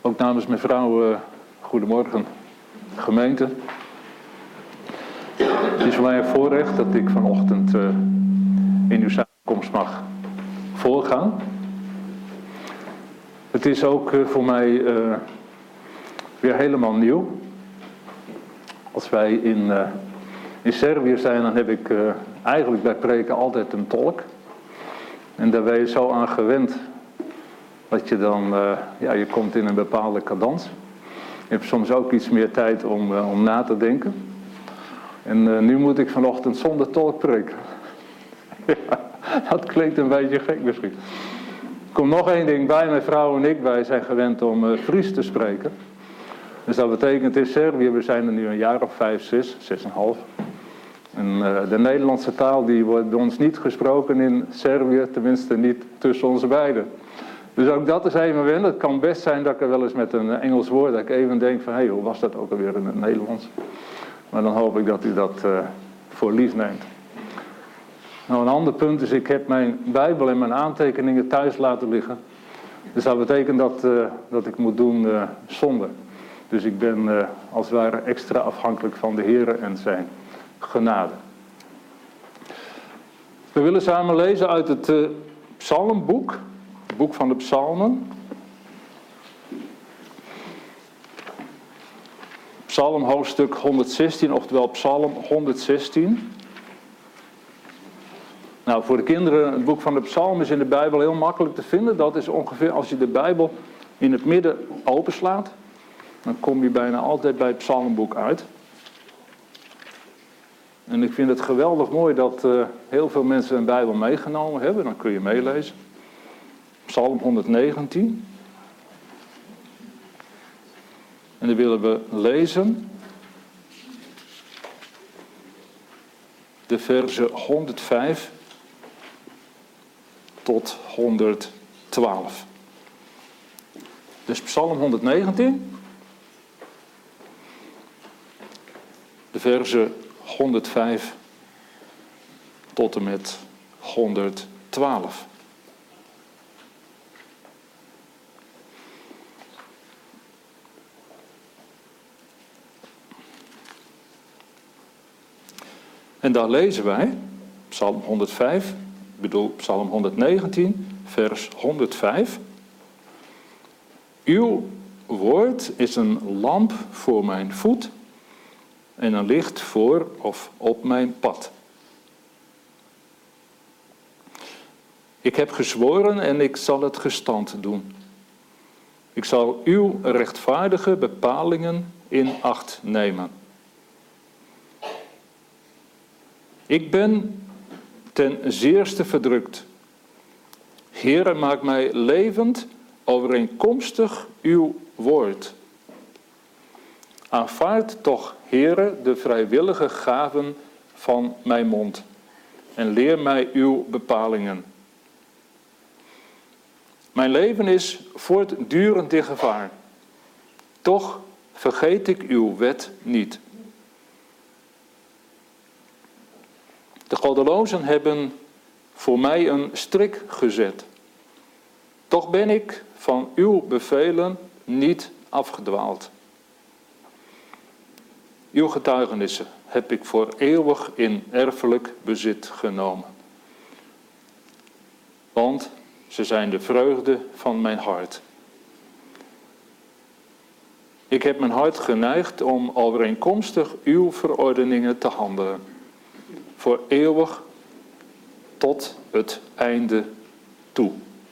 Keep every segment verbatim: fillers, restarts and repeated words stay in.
Ook namens mijn vrouw, uh, goedemorgen, gemeente. Het is voor mij een voorrecht dat ik vanochtend uh, in uw samenkomst mag voorgaan. Het is ook uh, voor mij uh, weer helemaal nieuw. Als wij in, uh, in Servië zijn, dan heb ik uh, eigenlijk bij preken altijd een tolk. En daar ben je zo aan gewend dat je dan, uh, ja, je komt in een bepaalde cadans. Je hebt soms ook iets meer tijd om, uh, om na te denken. En uh, nu moet ik vanochtend zonder tolk preken. Ja, dat klinkt een beetje gek misschien. Er komt nog één ding bij, mijn vrouw en ik, wij zijn gewend om uh, Fries te spreken. Dus dat betekent in Servië, we zijn er nu een jaar of vijf, zes, zes en een half. En uh, de Nederlandse taal die wordt bij ons niet gesproken in Servië, tenminste niet tussen ons beiden. Dus ook dat is even wennen. Het kan best zijn dat ik er wel eens met een Engels woord, dat ik even denk van, hé, hey, hoe was dat ook alweer in het Nederlands? Maar dan hoop ik dat u dat uh, voor lief neemt. Nou, een ander punt is, ik heb mijn Bijbel en mijn aantekeningen thuis laten liggen. Dus dat betekent dat, uh, dat ik moet doen uh, zonder. Dus ik ben uh, als het ware extra afhankelijk van de Heere en zijn genade. We willen samen lezen uit het uh, Psalmboek, het boek van de Psalmen. Psalm hoofdstuk honderdzestien, oftewel Psalm honderdzestien. Nou, voor de kinderen, het boek van de Psalm is in de Bijbel heel makkelijk te vinden. Dat is ongeveer als je de Bijbel in het midden openslaat, dan kom je bijna altijd bij het Psalmboek uit. En ik vind het geweldig mooi dat uh, heel veel mensen een Bijbel meegenomen hebben. Dan kun je meelezen. Psalm honderdzegentien. En dan willen we lezen de verzen honderdvijf tot honderdtwaalf. Dus Psalm honderdzegentien, de verzen honderdvijf tot en met honderdtwaalf. En daar lezen wij, Psalm honderdvijf, ik bedoel Psalm honderdzegentien, vers honderdvijf. Uw woord is een lamp voor mijn voet en een licht voor of op mijn pad. Ik heb gezworen en ik zal het gestand doen. Ik zal uw rechtvaardige bepalingen in acht nemen. Ik ben ten zeerste verdrukt. Heere, maak mij levend overeenkomstig uw woord. Aanvaard toch, Heere, de vrijwillige gaven van mijn mond en leer mij uw bepalingen. Mijn leven is voortdurend in gevaar. Toch vergeet ik uw wet niet. De goddelozen hebben voor mij een strik gezet. Toch ben ik van uw bevelen niet afgedwaald. Uw getuigenissen heb ik voor eeuwig in erfelijk bezit genomen. Want ze zijn de vreugde van mijn hart. Ik heb mijn hart geneigd om overeenkomstig uw verordeningen te handelen. Voor eeuwig tot het einde toe.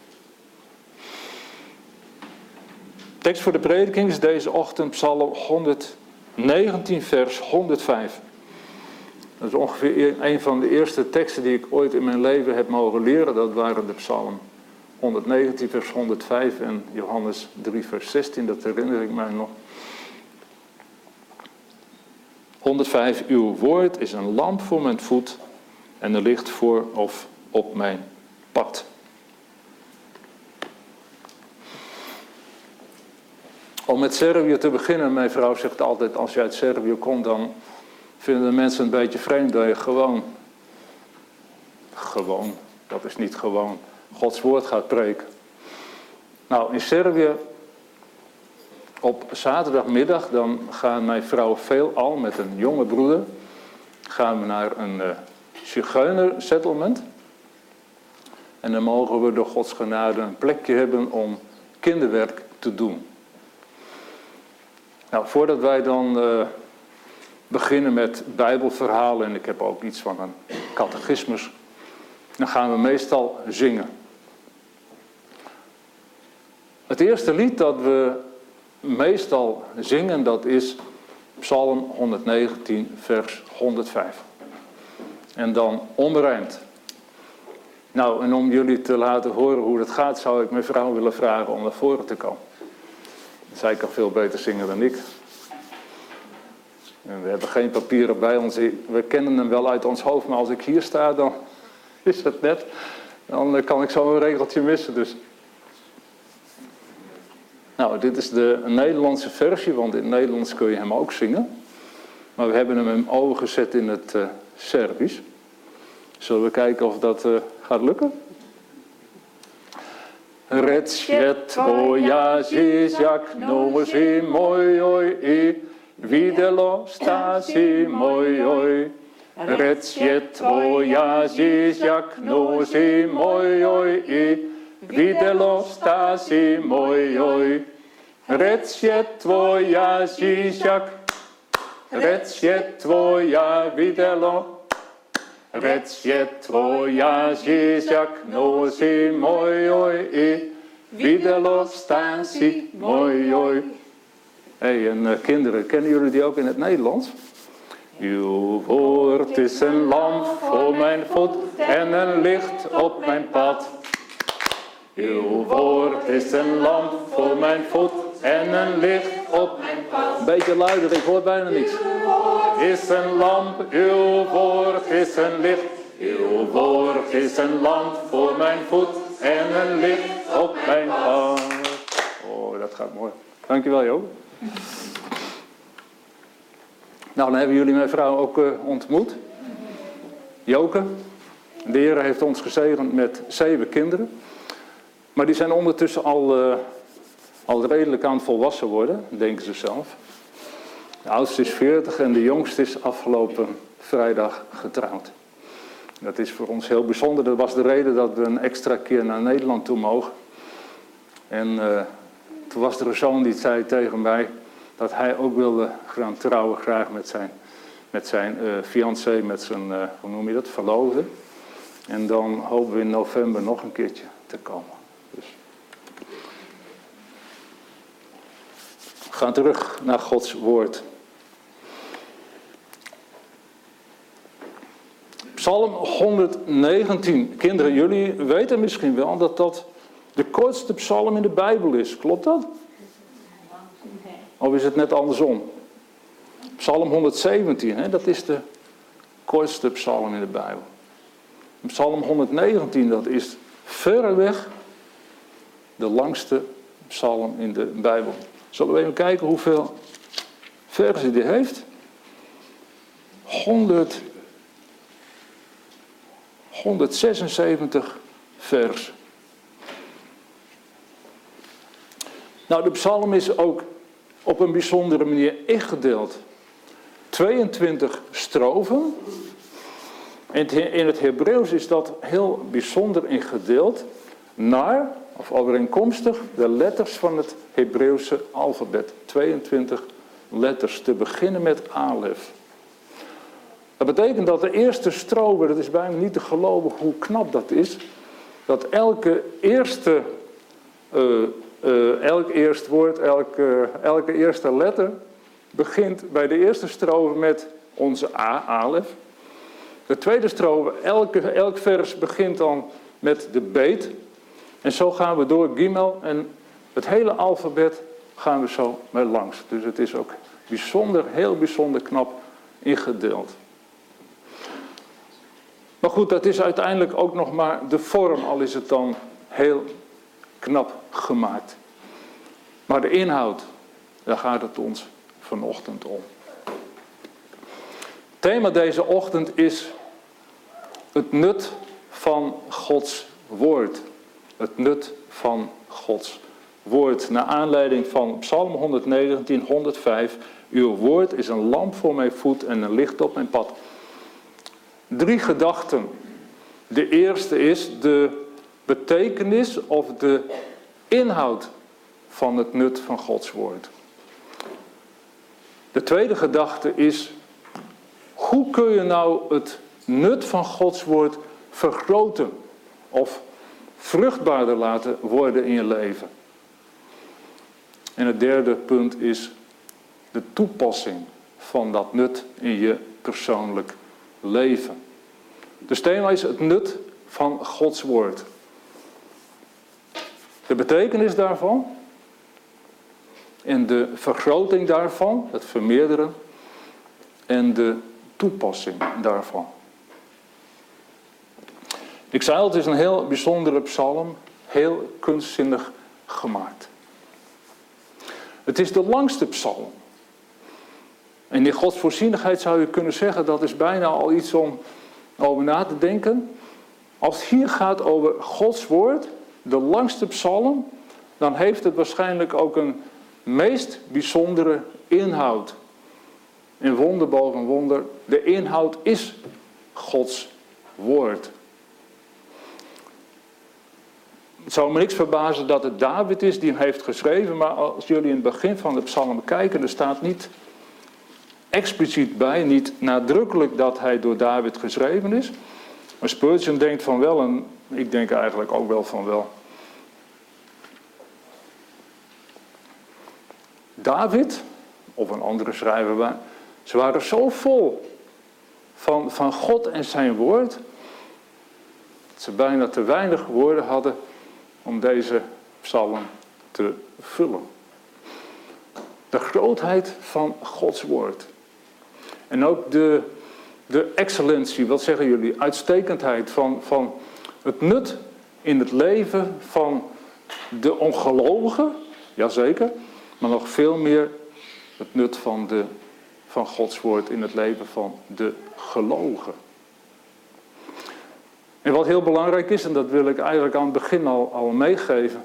Tekst voor de prediking is deze ochtend Psalm honderdzegentien, vers honderdvijf. Dat is ongeveer een van de eerste teksten die ik ooit in mijn leven heb mogen leren. Dat waren de Psalm honderdzegentien, vers honderdvijf en Johannes drie, vers zestien. Dat herinner ik mij nog. honderdvijf, uw woord is een lamp voor mijn voet en een licht voor of op mijn pad. Om met Servië te beginnen, mijn vrouw zegt altijd, als je uit Servië komt, dan vinden de mensen een beetje vreemd dat je gewoon, gewoon, dat is niet gewoon, Gods woord gaat preken. Nou, in Servië op zaterdagmiddag dan gaan mijn vrouw veelal met een jonge broeder gaan we naar een uh, zigeuner settlement. En dan mogen we door Gods genade een plekje hebben om kinderwerk te doen. Nou, voordat wij dan uh, beginnen met bijbelverhalen, en ik heb ook iets van een catechismus, dan gaan we meestal zingen. Het eerste lied dat we meestal zingen, dat is Psalm honderdnegentien, vers honderdvijf. En dan onberijmd. Nou, en om jullie te laten horen hoe dat gaat, zou ik mijn vrouw willen vragen om naar voren te komen. Zij kan veel beter zingen dan ik. En we hebben geen papieren bij ons. We kennen hem wel uit ons hoofd, maar als ik hier sta, dan is het net. Dan kan ik zo een regeltje missen, dus. Nou, dit is de Nederlandse versie, want in het Nederlands kun je hem ook zingen. Maar we hebben hem in ogen gezet in het uh, Serbisch. Zullen we kijken of dat uh, gaat lukken? Rečje tvoja Žižak noži mojoj i videlo stasi mojoj. Rečje tvoja Žižak noži mojoj i videlo stasi mojoj. Rečje tvoja Žižak, rečje tvoja videlo. Rečje tvoja Žižak noži mojoj i videlo stasi mojoj. Hé, en uh, kinderen, kennen jullie die ook in het Nederlands? Uw woord is een lamp voor mijn voet en een licht op mijn pad. Uw woord is een lamp voor mijn voet en een licht op mijn pad. Een beetje luider, ik hoor bijna niets. Is een lamp, uw woord is een licht. Uw woord is een lamp voor mijn voet en een licht op mijn pad. Oh, dat gaat mooi. Dankjewel, Jo. Nou, dan hebben jullie mijn vrouw ook uh, ontmoet. Joke. De Heer heeft ons gezegend met zeven kinderen. Maar die zijn ondertussen al, uh, al redelijk aan het volwassen worden, denken ze zelf. De oudste is veertig en de jongste is afgelopen vrijdag getrouwd. Dat is voor ons heel bijzonder. Dat was de reden dat we een extra keer naar Nederland toe mogen. En uh, toen was er een zoon die zei tegen mij dat hij ook wilde gaan trouwen, graag met zijn, met zijn uh, fiancé, met zijn, uh, hoe noem je dat, verloofde. En dan hopen we in november nog een keertje te komen. Dus. We gaan terug naar Gods woord. Psalm honderdnegentien. Kinderen, jullie weten misschien wel dat dat de kortste psalm in de Bijbel is. Klopt dat? Of is het net andersom? Psalm honderdzeventien, hè, dat is de kortste psalm in de Bijbel. Psalm honderdnegentien, dat is verreweg de langste psalm in de Bijbel. Zullen we even kijken hoeveel versen die heeft? honderd, honderdzesenzeventig vers. Nou, de psalm is ook op een bijzondere manier ingedeeld. tweeëntwintig strofen. In het Hebreeuws is dat heel bijzonder ingedeeld naar, of overeenkomstig, de letters van het Hebreeuwse alfabet. tweeëntwintig letters, te beginnen met alef. Dat betekent dat de eerste strofe, dat is bijna niet te geloven hoe knap dat is, dat elke eerste, uh, uh, elk eerst woord, elke, elke eerste letter begint bij de eerste strofe met onze A, alef. De tweede strofe, elke, elk vers begint dan met de beet. En zo gaan we door Gimel en het hele alfabet gaan we zo mee langs. Dus het is ook bijzonder, heel bijzonder knap ingedeeld. Maar goed, dat is uiteindelijk ook nog maar de vorm, al is het dan heel knap gemaakt. Maar de inhoud, daar gaat het ons vanochtend om. Het thema deze ochtend is het nut van Gods woord. Het nut van Gods woord naar aanleiding van Psalm honderdnegentien, honderdvijf. Uw woord is een lamp voor mijn voet en een licht op mijn pad. Drie gedachten. De eerste is de betekenis of de inhoud van het nut van Gods woord. De tweede gedachte is, hoe kun je nou het nut van Gods woord vergroten of vruchtbaarder laten worden in je leven? En het derde punt is de toepassing van dat nut in je persoonlijk leven. Dus thema is het nut van Gods woord. De betekenis daarvan en de vergroting daarvan, het vermeerderen en de toepassing daarvan. Ik zei al, het is een heel bijzondere psalm, heel kunstzinnig gemaakt. Het is de langste psalm. En in Gods voorzienigheid zou je kunnen zeggen, dat is bijna al iets om over na te denken. Als het hier gaat over Gods woord, de langste psalm, dan heeft het waarschijnlijk ook een meest bijzondere inhoud. En wonder boven wonder, de inhoud is Gods woord. Het zou me niks verbazen dat het David is die hem heeft geschreven, maar als jullie in het begin van de psalm kijken, er staat niet expliciet bij, niet nadrukkelijk dat hij door David geschreven is. Maar Spurgeon denkt van wel, en ik denk eigenlijk ook wel van wel. David, of een andere schrijver, ze waren zo vol van, van God en zijn woord, dat ze bijna te weinig woorden hadden om deze psalm te vullen. De grootheid van Gods woord. En ook de, de excellentie, wat zeggen jullie, uitstekendheid van, van het nut in het leven van de ongelovigen, jazeker, maar nog veel meer het nut van, de, van Gods woord in het leven van de gelovigen. En wat heel belangrijk is, en dat wil ik eigenlijk aan het begin al, al meegeven.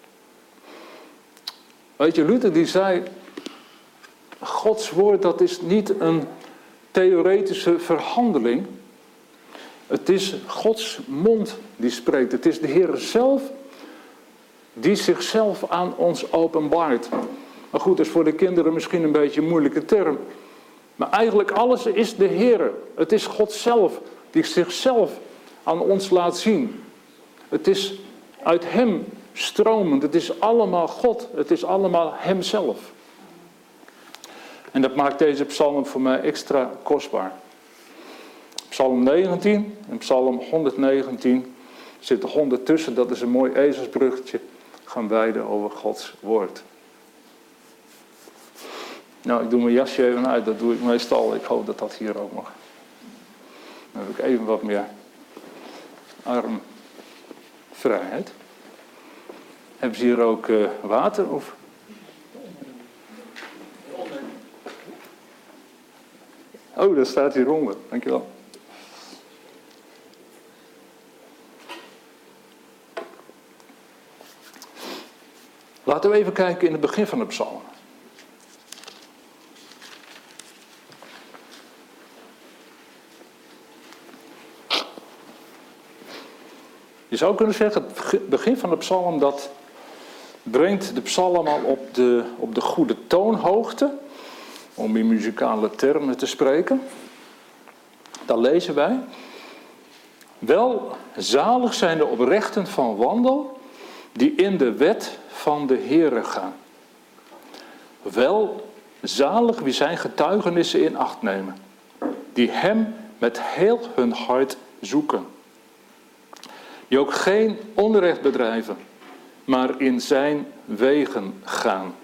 Weet je, Luther die zei, Gods woord dat is niet een theoretische verhandeling. Het is Gods mond die spreekt. Het is de Heer zelf die zichzelf aan ons openbaart. Maar goed, dat is voor de kinderen misschien een beetje een moeilijke term. Maar eigenlijk alles is de Heer. Het is God zelf die zichzelf aan ons laat zien. Het is uit Hem stromend. Het is allemaal God. Het is allemaal Hemzelf. En dat maakt deze psalm voor mij extra kostbaar. Psalm negentien en psalm honderdnegentien zitten honderd tussen. Dat is een mooi ezelsbruggetje. Gaan wijden over Gods woord. Nou, ik doe mijn jasje even uit. Dat doe ik meestal. Ik hoop dat dat hier ook mag. Dan heb ik even wat meer armvrijheid. Hebben ze hier ook uh, water? Of? Oh, dat staat hieronder. Dankjewel. Laten we even kijken in het begin van de psalm. Je zou kunnen zeggen, het begin van de psalm, dat brengt de psalm al op de, op de goede toonhoogte, om in muzikale termen te spreken. Dan lezen wij, wel zalig zijn de oprechten van wandel, die in de wet van de Heere gaan. Wel zalig wie zijn getuigenissen in acht nemen, die hem met heel hun hart zoeken. Die ook geen onrecht bedrijven, maar in zijn wegen gaan.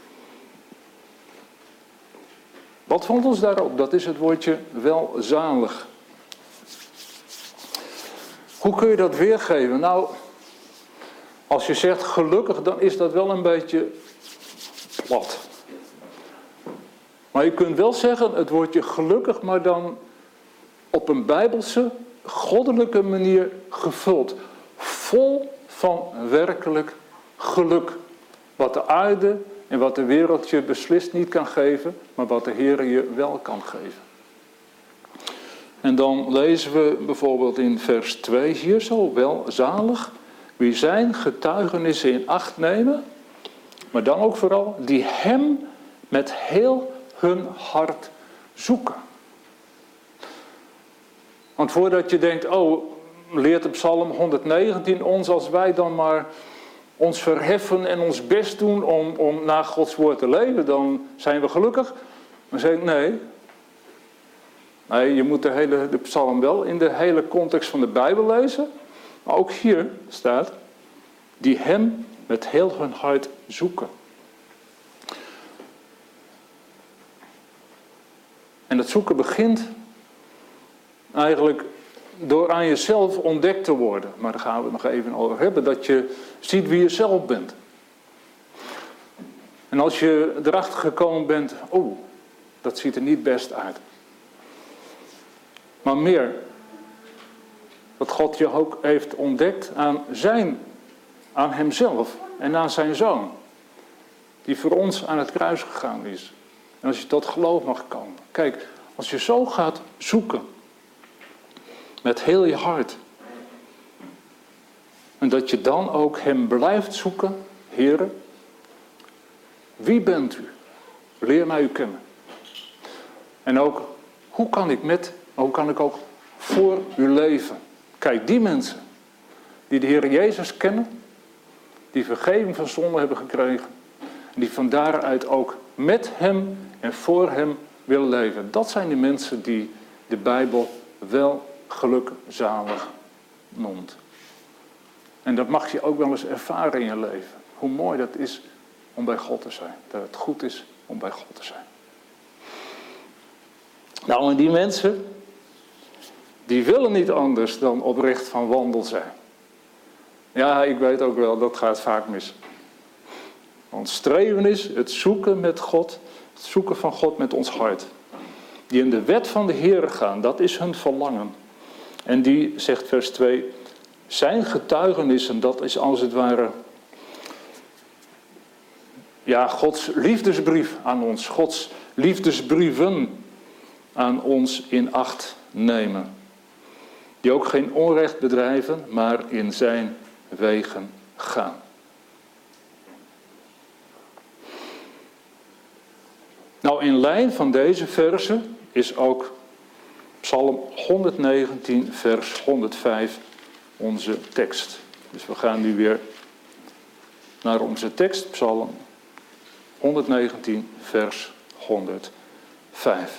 Wat vond ons daarop? Dat is het woordje welzalig. Hoe kun je dat weergeven? Nou, als je zegt gelukkig, dan is dat wel een beetje plat. Maar je kunt wel zeggen het woordje gelukkig, maar dan op een bijbelse, goddelijke manier gevuld. Vol van werkelijk geluk. Wat de aarde en wat de wereld je beslist niet kan geven, maar wat de Heer je wel kan geven. En dan lezen we bijvoorbeeld in vers twee hier zo, welzalig wie zijn getuigenissen in acht nemen, maar dan ook vooral die hem met heel hun hart zoeken. Want voordat je denkt, oh, leert de Psalm honderdnegentien ons, als wij dan maar ons verheffen en ons best doen om, om naar Gods woord te leven, dan zijn we gelukkig. Dan zeg ik, nee. Nee, je moet de hele de Psalm wel in de hele context van de Bijbel lezen. Maar ook hier staat, die hem met heel hun hart zoeken. En dat zoeken begint eigenlijk door aan jezelf ontdekt te worden. Maar daar gaan we het nog even over hebben. Dat je ziet wie je zelf bent. En als je erachter gekomen bent, oh, dat ziet er niet best uit. Maar meer, dat God je ook heeft ontdekt aan zijn, aan hemzelf en aan zijn zoon. Die voor ons aan het kruis gegaan is. En als je tot geloof mag komen. Kijk, als je zo gaat zoeken. Met heel je hart. En dat je dan ook hem blijft zoeken. Heere, wie bent u? Leer mij u kennen. En ook, hoe kan ik met, hoe kan ik ook voor u leven? Kijk, die mensen die de Heer Jezus kennen. Die vergeving van zonde hebben gekregen. Die van daaruit ook met hem en voor hem willen leven. Dat zijn de mensen die de Bijbel wel gelukzalig noemt. En dat mag je ook wel eens ervaren in je leven. Hoe mooi dat is om bij God te zijn. Dat het goed is om bij God te zijn. Nou, en die mensen, die willen niet anders dan oprecht van wandel zijn. Ja, ik weet ook wel, dat gaat vaak mis. Want streven is het zoeken met God, het zoeken van God met ons hart. Die in de wet van de Heer gaan, dat is hun verlangen. En die, zegt vers twee, zijn getuigenissen, dat is als het ware, ja, Gods liefdesbrief aan ons. Gods liefdesbrieven aan ons in acht nemen. Die ook geen onrecht bedrijven, maar in zijn wegen gaan. Nou, in lijn van deze versen is ook Psalm honderdnegentien, vers honderdvijf onze tekst. Dus we gaan nu weer naar onze tekst, Psalm honderdnegentien, vers honderdvijf.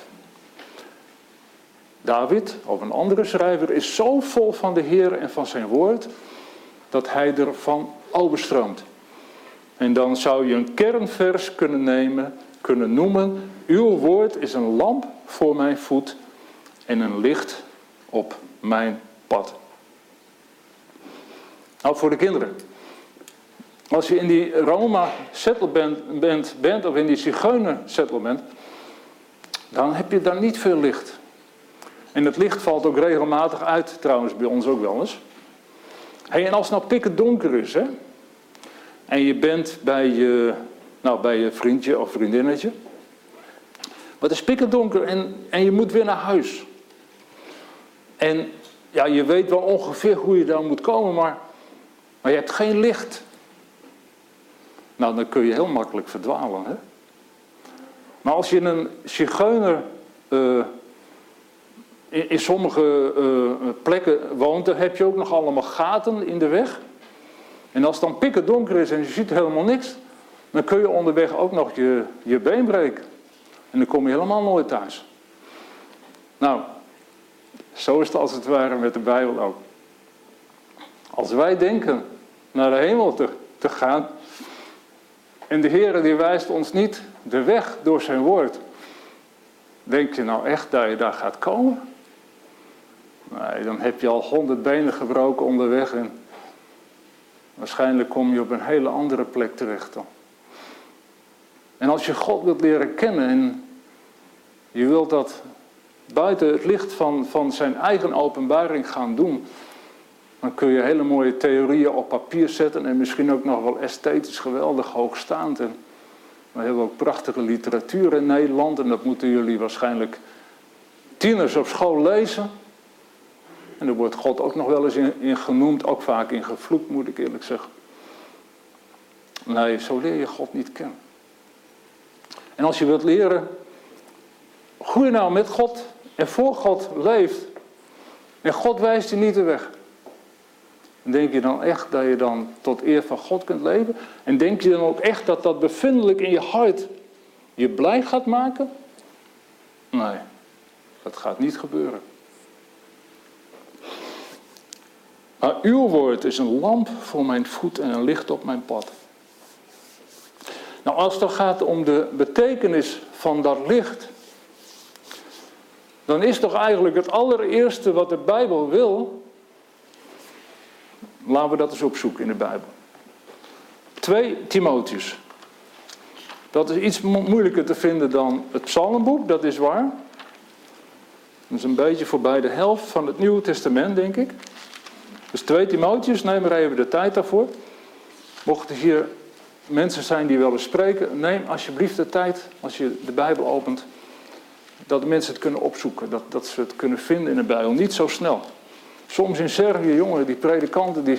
David, of een andere schrijver, is zo vol van de Heer en van zijn woord, dat hij ervan overstroomt. En dan zou je een kernvers kunnen nemen, kunnen noemen, uw woord is een lamp voor mijn voet en een licht op mijn pad. Nou, voor de kinderen. Als je in die Roma settlement bent, bent of in die Zigeuner settlement, dan heb je daar niet veel licht. En het licht valt ook regelmatig uit, trouwens bij ons ook wel eens. Hey, en als het nou pikken donker is, hè, en je bent bij je, nou, bij je vriendje of vriendinnetje. Maar het is pikken donker en, en je moet weer naar huis. En ja, je weet wel ongeveer hoe je daar moet komen, maar, maar je hebt geen licht. Nou, dan kun je heel makkelijk verdwalen, hè. Maar als je in een zigeuner uh, in, in sommige uh, plekken woont, dan heb je ook nog allemaal gaten in de weg. En als het dan pikken donker is en je ziet helemaal niks, dan kun je onderweg ook nog je, je been breken. En dan kom je helemaal nooit thuis. Nou, zo is het als het ware met de Bijbel ook. Als wij denken naar de hemel te, te gaan, en de Heer die wijst ons niet de weg door zijn woord, denk je nou echt dat je daar gaat komen? Nee, dan heb je al honderd benen gebroken onderweg en waarschijnlijk kom je op een hele andere plek terecht dan. En als je God wilt leren kennen en je wilt dat buiten het licht van, van zijn eigen openbaring gaan doen, Dan kun je hele mooie theorieën op papier zetten en misschien ook nog wel esthetisch geweldig hoogstaand. En we hebben ook prachtige literatuur in Nederland en dat moeten jullie waarschijnlijk tieners op school lezen. En daar wordt God ook nog wel eens in, in genoemd, ook vaak in gevloekt, moet ik eerlijk zeggen. Nee, zo leer je God niet kennen. En als je wilt leren hoe je nou met God en voor God leeft en God wijst je niet de weg. Denk je dan echt dat je dan tot eer van God kunt leven? En denk je dan ook echt dat dat bevindelijk in je hart je blij gaat maken? Nee, dat gaat niet gebeuren. Maar uw woord is een lamp voor mijn voet en een licht op mijn pad. Nou, als het dan gaat om de betekenis van dat licht, dan is toch eigenlijk het allereerste wat de Bijbel wil. Laten we dat eens opzoeken in de Bijbel. twee Timotheus. Dat is iets mo- moeilijker te vinden dan het Psalmboek, dat is waar. Dat is een beetje voorbij de helft van het Nieuwe Testament, denk ik. Dus twee Timotheus, neem maar even de tijd daarvoor. Mochten hier mensen zijn die willen spreken, neem alsjeblieft de tijd, als je de Bijbel opent, dat de mensen het kunnen opzoeken. Dat, dat ze het kunnen vinden in de Bijbel. Niet zo snel. Soms in Servië, jongen, die predikanten, die...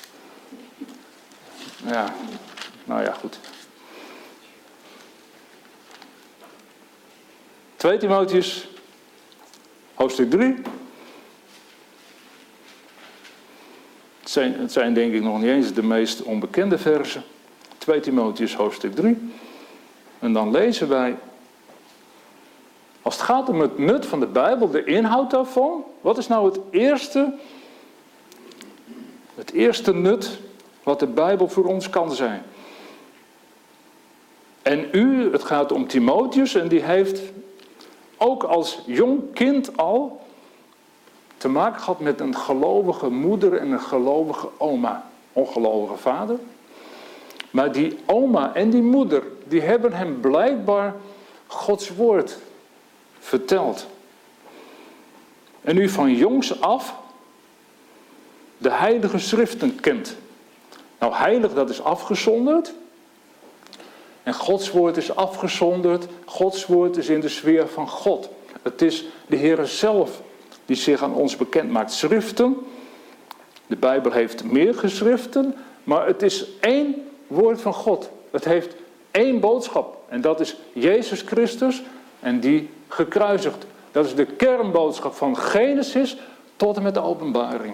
Ja, nou ja, goed. twee Timotheus, hoofdstuk drie. Het zijn, het zijn denk ik nog niet eens de meest onbekende versen. twee Timotheus, hoofdstuk drie. En dan lezen wij... Als het gaat om het nut van de Bijbel, de inhoud daarvan, wat is nou het eerste, het eerste nut wat de Bijbel voor ons kan zijn? En u, het gaat om Timotheus en die heeft ook als jong kind al te maken gehad met een gelovige moeder en een gelovige oma, ongelovige vader. Maar die oma en die moeder, die hebben hem blijkbaar Gods woord verteld. En u van jongs af de heilige schriften kent. Nou, heilig, dat is afgezonderd. En Gods woord is afgezonderd. Gods woord is in de sfeer van God. Het is de Heer zelf die zich aan ons bekend maakt. Schriften, de Bijbel heeft meer geschriften, maar het is één woord van God. Het heeft één boodschap. En dat is Jezus Christus en die gekruisigd. Dat is de kernboodschap van Genesis tot en met de Openbaring.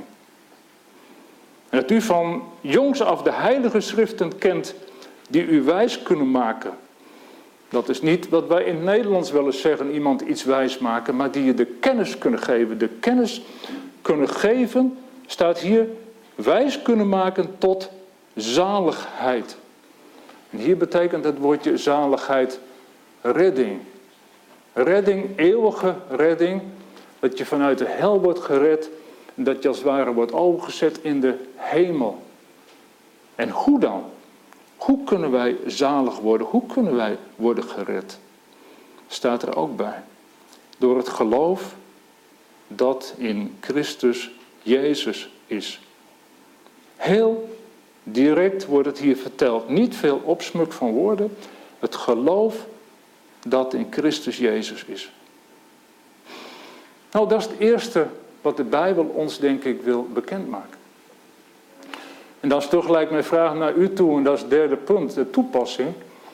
En dat u van jongs af de heilige schriften kent die u wijs kunnen maken. Dat is niet wat wij in het Nederlands wel eens zeggen, iemand iets wijs maken, maar die je de kennis kunnen geven. De kennis kunnen geven, staat hier, wijs kunnen maken tot zaligheid. En hier betekent het woordje zaligheid redding. Redding, eeuwige redding, dat je vanuit de hel wordt gered en dat je als het ware wordt overgezet in de hemel. En hoe dan? Hoe kunnen wij zalig worden? Hoe kunnen wij worden gered? Staat er ook bij. Door het geloof dat in Christus Jezus is. Heel direct wordt het hier verteld. Niet veel opsmuk van woorden. Het geloof dat in Christus Jezus is. Nou, dat is het eerste wat de Bijbel ons, denk ik, wil bekendmaken. En dan is toch gelijk mijn vraag naar u toe, en dat is het derde punt, de toepassing.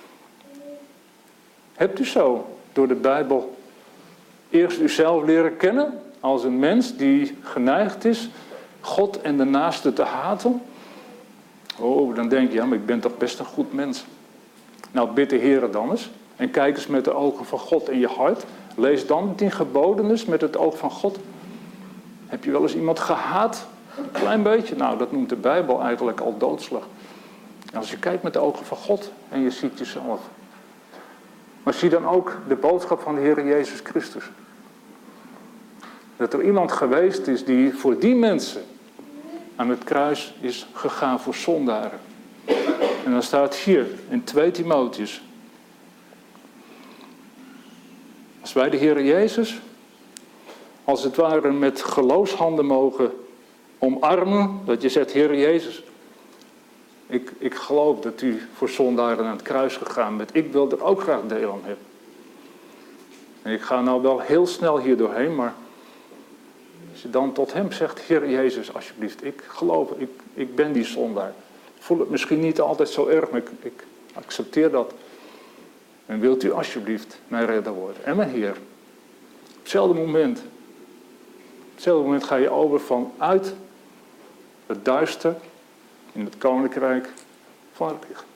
Hebt u zo door de Bijbel eerst uzelf leren kennen als een mens die geneigd is God en de naaste te haten? Oh, dan denk je, ja, maar ik ben toch best een goed mens. Nou, bid de Heer dan eens. En kijk eens met de ogen van God in je hart. Lees dan tien gebodenis met het oog van God. Heb je wel eens iemand gehaat? Een klein beetje? Nou, dat noemt de Bijbel eigenlijk al doodslag. En als je kijkt met de ogen van God en je ziet jezelf. Maar zie dan ook de boodschap van de Heer Jezus Christus. Dat er iemand geweest is die voor die mensen aan het kruis is gegaan voor zondaren. En dan staat hier in twee Timotheus. Als wij de Heer Jezus als het ware met geloofshanden mogen omarmen, dat je zegt, Heer Jezus, ik, ik geloof dat u voor zondaren aan het kruis gegaan bent. Ik wil er ook graag deel aan hebben. En ik ga nou wel heel snel hier doorheen, maar als je dan tot hem zegt, Heer Jezus, alsjeblieft, ik geloof, ik, ik ben die zondaar. Ik voel het misschien niet altijd zo erg, maar ik, ik accepteer dat. En wilt u alsjeblieft mijn redder worden en mijn Heer. Op hetzelfde moment, op hetzelfde moment ga je over vanuit het duister in het koninkrijk van het licht.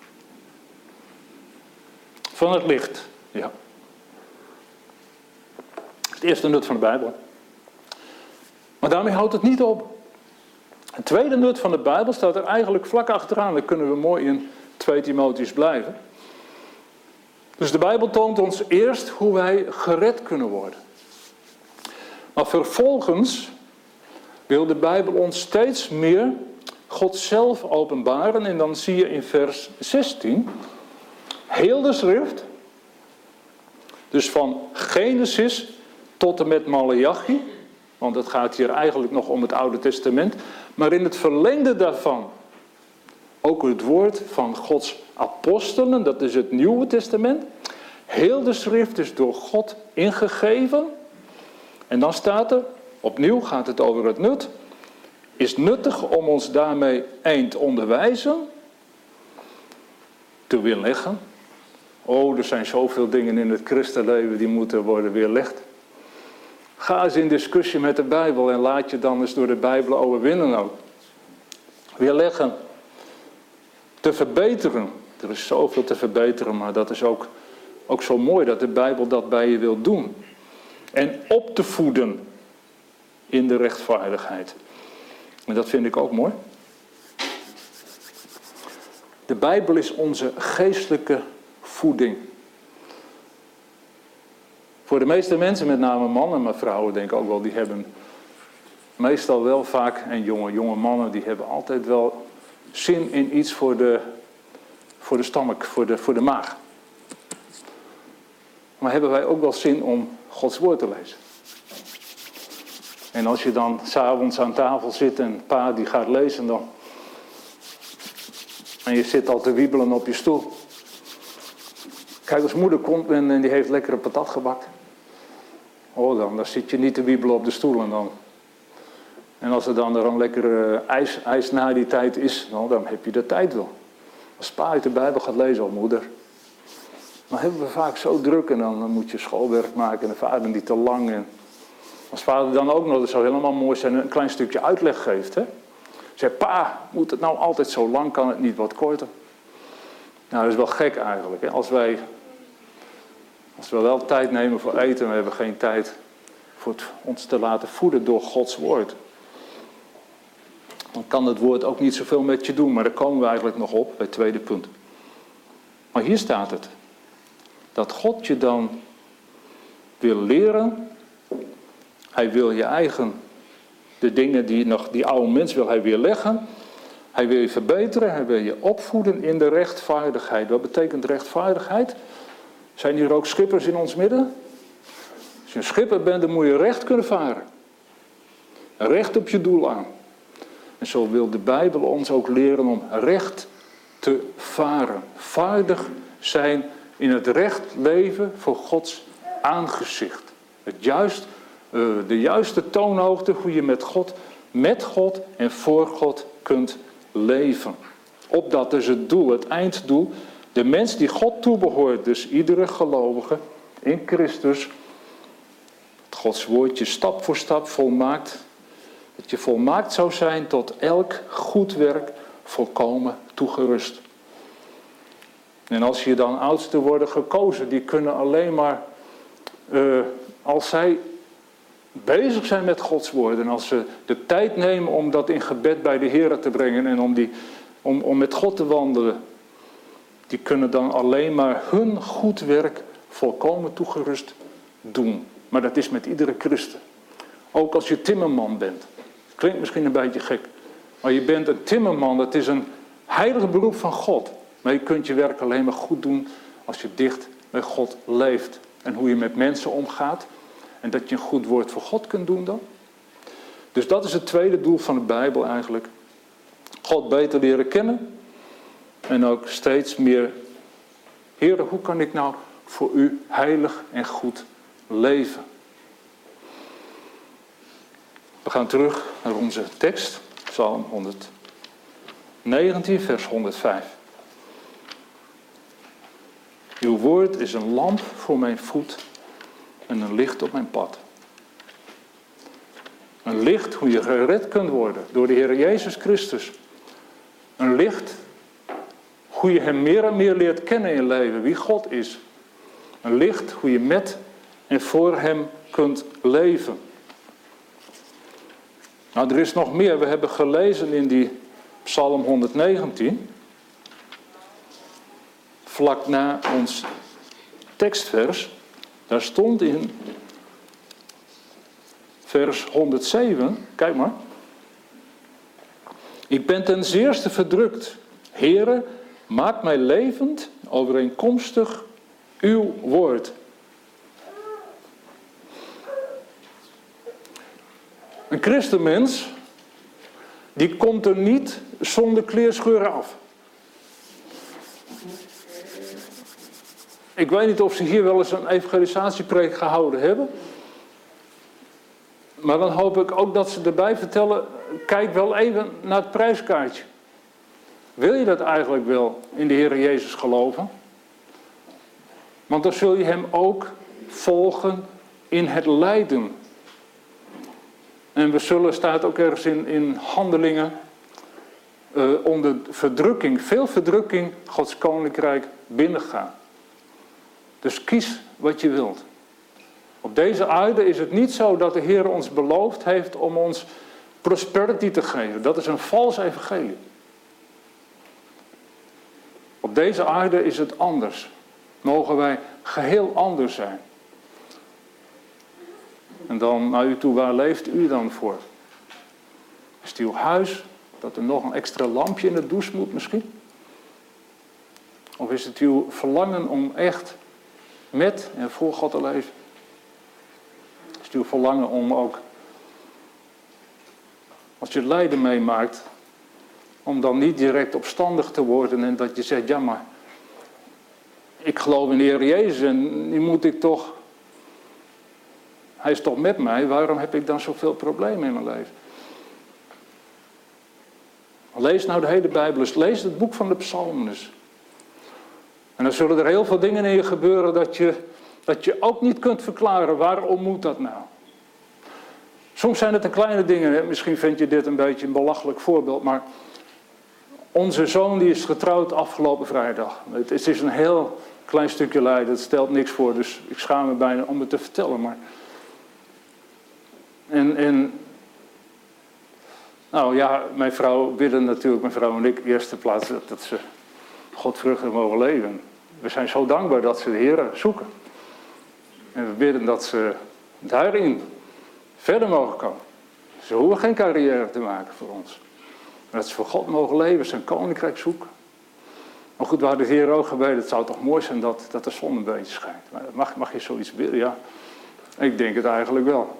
Van het licht, ja. Het eerste nut van de Bijbel. Maar daarmee houdt het niet op. Het tweede nut van de Bijbel staat er eigenlijk vlak achteraan. Dan kunnen we mooi in twee Timotheüs blijven. Dus de Bijbel toont ons eerst hoe wij gered kunnen worden. Maar vervolgens wil de Bijbel ons steeds meer God zelf openbaren. En dan zie je in vers zestien, heel de schrift, dus van Genesis tot en met Maleachi, want het gaat hier eigenlijk nog om het Oude Testament, maar in het verlengde daarvan ook het woord van Gods apostelen, dat is het Nieuwe Testament. Heel de schrift is door God ingegeven. En dan staat er, opnieuw gaat het over het nut, is nuttig om ons daarmee één te onderwijzen, te weerleggen. Oh, er zijn zoveel dingen in het christenleven die moeten worden weerlegd. Ga eens in discussie met de Bijbel en laat je dan eens door de Bijbel overwinnen ook. Weerleggen. Te verbeteren. Er is zoveel te verbeteren, maar dat is ook, ook zo mooi dat de Bijbel dat bij je wil doen. En op te voeden in de rechtvaardigheid. En dat vind ik ook mooi. De Bijbel is onze geestelijke voeding. Voor de meeste mensen, met name mannen, maar vrouwen denk ik ook wel, die hebben meestal wel vaak, en jonge, jonge mannen, die hebben altijd wel zin in iets voor de, voor de stomach, voor de, voor de maag. Maar hebben wij ook wel zin om Gods woord te lezen? En als je dan 's avonds aan tafel zit en pa die gaat lezen dan, en je zit al te wiebelen op je stoel. Kijk, als moeder komt en, en die heeft lekkere patat gebakken. Oh, dan, dan zit je niet te wiebelen op de stoel en dan. En als er dan er een lekkere ijs, ijs na die tijd is, nou, dan heb je de tijd wel. Als pa uit de Bijbel gaat lezen, oh moeder. Dan hebben we vaak zo druk en dan, dan moet je schoolwerk maken en de vader niet te lang. En als vader dan ook nog, dat zou helemaal mooi zijn, een klein stukje uitleg geeft. Hè? Zeg, pa, moet het nou altijd zo lang, kan het niet wat korter? Nou, dat is wel gek eigenlijk. Hè? Als wij, als we wel tijd nemen voor eten, we hebben geen tijd voor het, ons te laten voeden door Gods woord. Dan kan het woord ook niet zoveel met je doen, maar daar komen we eigenlijk nog op bij het tweede punt. Maar hier staat het. Dat God je dan wil leren. Hij wil je eigen, de dingen die nog, die oude mens wil hij weerleggen. Hij wil je verbeteren, hij wil je opvoeden in de rechtvaardigheid. Wat betekent rechtvaardigheid? Zijn hier ook schippers in ons midden? Als je een schipper bent, dan moet je recht kunnen varen. Recht op je doel aan. En zo wil de Bijbel ons ook leren om recht te varen. Vaardig zijn in het recht leven voor Gods aangezicht. Het juist, uh, de juiste toonhoogte, hoe je met God, met God en voor God kunt leven. Opdat dus het doel, het einddoel, de mens die God toebehoort, dus iedere gelovige in Christus, het Gods woordje stap voor stap volmaakt, dat je volmaakt zou zijn tot elk goed werk volkomen toegerust. En als je dan oudsten worden gekozen, die kunnen alleen maar, uh, als zij bezig zijn met Gods woord en als ze de tijd nemen om dat in gebed bij de Heer te brengen en om, die, om, om met God te wandelen, die kunnen dan alleen maar hun goed werk volkomen toegerust doen. Maar dat is met iedere christen. Ook als je timmerman bent. Klinkt misschien een beetje gek, maar je bent een timmerman, dat is een heilig beroep van God. Maar je kunt je werk alleen maar goed doen als je dicht bij God leeft. En hoe je met mensen omgaat. En dat je een goed woord voor God kunt doen dan. Dus dat is het tweede doel van de Bijbel eigenlijk. God beter leren kennen. En ook steeds meer, Heere, hoe kan ik nou voor u heilig en goed leven? We gaan terug naar onze tekst, Psalm honderdnegentien, vers honderdvijf. Uw woord is een lamp voor mijn voet en een licht op mijn pad. Een licht hoe je gered kunt worden door de Heer Jezus Christus. Een licht hoe je hem meer en meer leert kennen in je leven, wie God is. Een licht hoe je met en voor hem kunt leven. Nou, er is nog meer. We hebben gelezen in die Psalm honderdnegentien, vlak na ons tekstvers, daar stond in vers honderdzeven, kijk maar. Ik ben ten zeerste verdrukt. Heere, maak mij levend overeenkomstig uw woord. Een christenmens, die komt er niet zonder kleerscheuren af. Ik weet niet of ze hier wel eens een evangelisatiepreek gehouden hebben. Maar dan hoop ik ook dat ze erbij vertellen, kijk wel even naar het prijskaartje. Wil je dat eigenlijk wel in de Heer Jezus geloven? Want dan zul je hem ook volgen in het lijden. En we zullen, staat ook ergens in, in Handelingen, uh, onder verdrukking, veel verdrukking, Gods koninkrijk binnengaan. Dus kies wat je wilt. Op deze aarde is het niet zo dat de Heer ons beloofd heeft om ons prosperity te geven. Dat is een vals evangelie. Op deze aarde is het anders. Mogen wij geheel anders zijn. En dan naar u toe, waar leeft u dan voor? Is het uw huis, dat er nog een extra lampje in de douche moet misschien? Of is het uw verlangen om echt met en voor God te leven? Is het uw verlangen om ook, als je het lijden meemaakt, om dan niet direct opstandig te worden en dat je zegt, ja maar, ik geloof in de Heer Jezus en nu moet ik toch, hij is toch met mij, waarom heb ik dan zoveel problemen in mijn leven? Lees nou de hele Bijbel eens, lees het boek van de Psalmen eens. En dan zullen er heel veel dingen in je gebeuren dat je, dat je ook niet kunt verklaren, waarom moet dat nou? Soms zijn het de kleine dingen, misschien vind je dit een beetje een belachelijk voorbeeld, maar onze zoon die is getrouwd afgelopen vrijdag. Het is een heel klein stukje lijden, het stelt niks voor, dus ik schaam me bijna om het te vertellen. Maar... En, en nou ja, mijn vrouw bidden natuurlijk, mijn vrouw en ik, eerste plaats dat, dat ze godvruchtig mogen leven. We zijn zo dankbaar dat ze de Heer zoeken. En we bidden dat ze daarin verder mogen komen. Ze hoeven geen carrière te maken voor ons. Maar dat ze voor God mogen leven, zijn koninkrijk zoeken. Maar goed, we hadden de Heer ook gebeden, het zou toch mooi zijn dat, dat de zon een beetje schijnt. Maar mag, mag je zoiets bidden? Ja, ik denk het eigenlijk wel.